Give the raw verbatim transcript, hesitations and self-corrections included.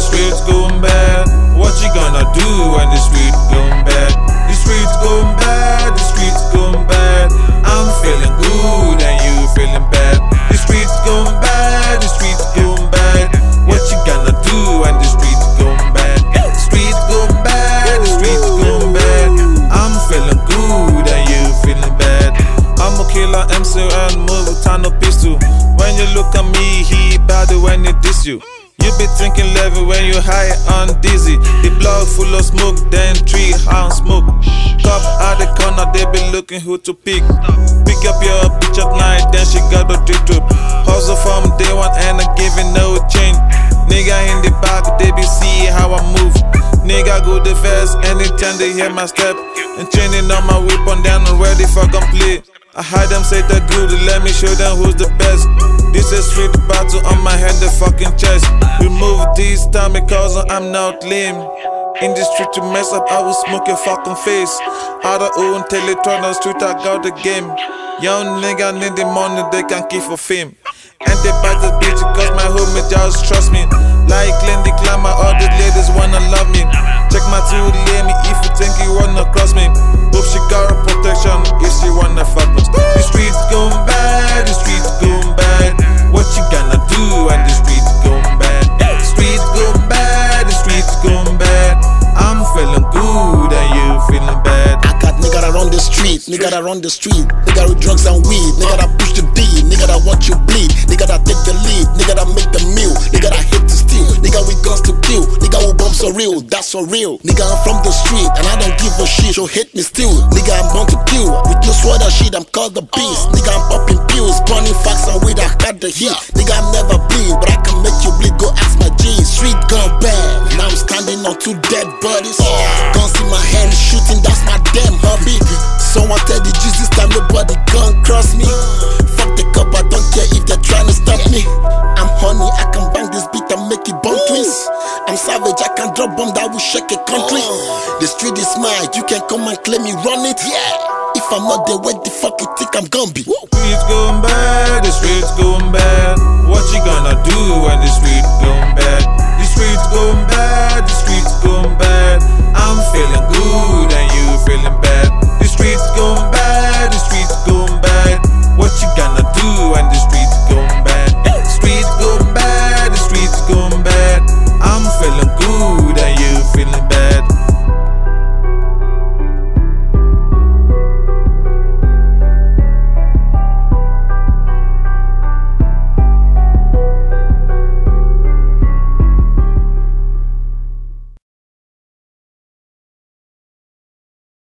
streets going bad. What you gonna do when the streets going bad? The streets going bad, the streets going bad. I'm feeling good and you feeling bad. The streets going bad, the streets going bad. What you gonna do when the streets going bad? The streets going bad, the streets going bad. I'm feeling good and you feeling bad. I'm a killer M C and move with no pistol. When you look at me, he bad when he diss you. You be thinking level when you high and dizzy. The block full of smoke, then three hand smoke. Cop at the corner, they be looking who to pick. Pick up your bitch at night, then she got a drip trip. Hustle from day one and I giving no change. Nigga in the back, they be see how I move. Nigga go the first anytime they hear my step. And training on my weapon, then I'm ready for complete. I had them say they're good, let me show them who's the best. This is street battle on my head, the fucking chest. Remove this time because I'm not lame. In the street to mess up, I will smoke your fucking face. Out of own Teleton on street, I got the game. Young nigga need the money, they can keep for fame. And they bite the bitch cause my homie just trust me. Like Lindy Glamour, all the ladies wanna love me. Check my two lady if you think you wanna cross me. Hope she got a protection if she wanna fuck me. The streets going bad, the streets going bad. What you gonna do when the streets going bad? The streets going bad, the streets going bad. I'm feeling good and you feeling bad. I got nigga that run the street, nigga that run the street, nigga with drugs and weed, nigga that push the beat, nigga that watch you bleed, nigga that take the lead, nigga that make the meal, nigga that hate to steal, nigga with guns to kill, nigga who bumps so real, that's so real. Nigga I'm from the street and I don't give a shit, so hate me still. Nigga I'm born to kill, with no sword or shit, I'm called the beast. Nigga I'm popping pills, burning facts and weed, I got the heat. Nigga I'm never bleed, but I can make you bleed, go ask my G. Street gone bad, now I'm standing on two dead bodies. Guns in my hand, shooting, that's my damn hobby. Someone tell the G's this time nobody gon' cross me. Fuck the cop, I don't care if they're trying to stop me. I'm honey, I can bang this beat and make it bomb twins. I'm savage, I can drop bomb that will shake a country. The street is mine, you can come and claim me run it. Yeah. If I'm not there, where the fuck you think I'm gonna be? Streets going bad, the streets going bad. What you gonna do when the streets going bad? The streets going bad, the streets